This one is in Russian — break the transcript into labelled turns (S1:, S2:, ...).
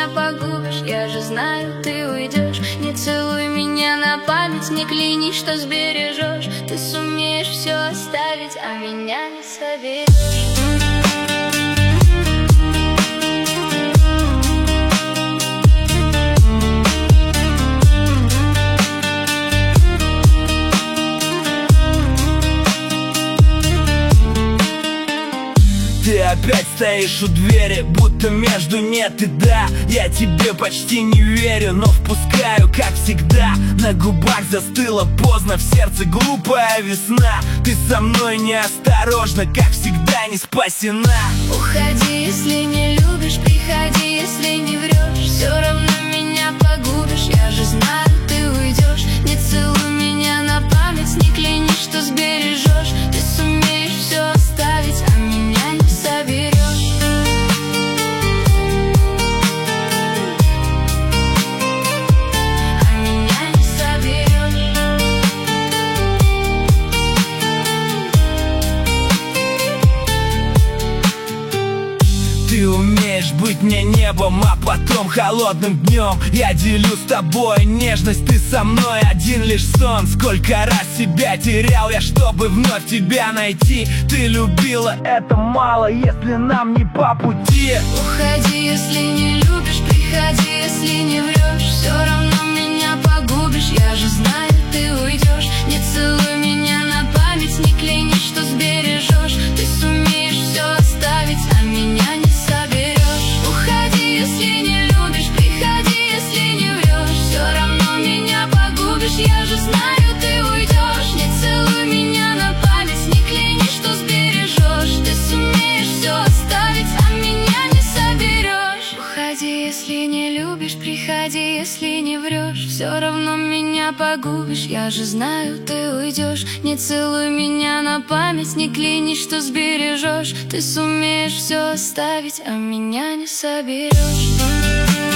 S1: погубишь. Я же знаю, ты уйдешь. Не целуй меня на память, не клянись, что сбережешь. Ты сумеешь все оставить, а меня не соберешь.
S2: Ты опять стоишь у двери, будто между нет и да. Я тебе почти не верю, но впускаю, как всегда. На губах застыла поздно, в сердце глупая весна. Ты со мной неосторожна, как всегда не спасена.
S1: Уходи, если не любишь, приходи, если не врешь. Все равно меня погубишь, я же знаю, ты уйдешь. Не целуй меня на память, не клянись, что сбережешь. Ты сумеешь все оставить, а меня не соберешь. А меня не соберешь.
S2: Ты умеешь быть мне небом, а потом холодным днем. Я делю с тобой нежность, ты со мной один лишь сон. Сколько раз себя терял я, чтобы вновь тебя найти. Ты любила, это мало, если нам не по пути.
S1: Уходи, если не любишь, приходи, если не врешь. Все равно меня погубишь, я же знаю, ты уйдешь. Не целуй меня на память, не клянись, что сбережешь. Ты сумеешь все оставить, а меня не соберешь. Уходи, если не любишь, приходи, если не врешь. Все равно меня погубишь, я же знаю, ты уйдешь. Не целуй меня на память, не клянись, что сбережешь. Ты сумеешь все оставить, а меня не соберешь. Уходи, если не любишь, приходи, если не врешь. Все равно меня погубишь, я же знаю, ты уйдешь. Не целуй меня на память, не клянись, что сбережешь. Ты сумеешь все оставить, а меня не соберешь.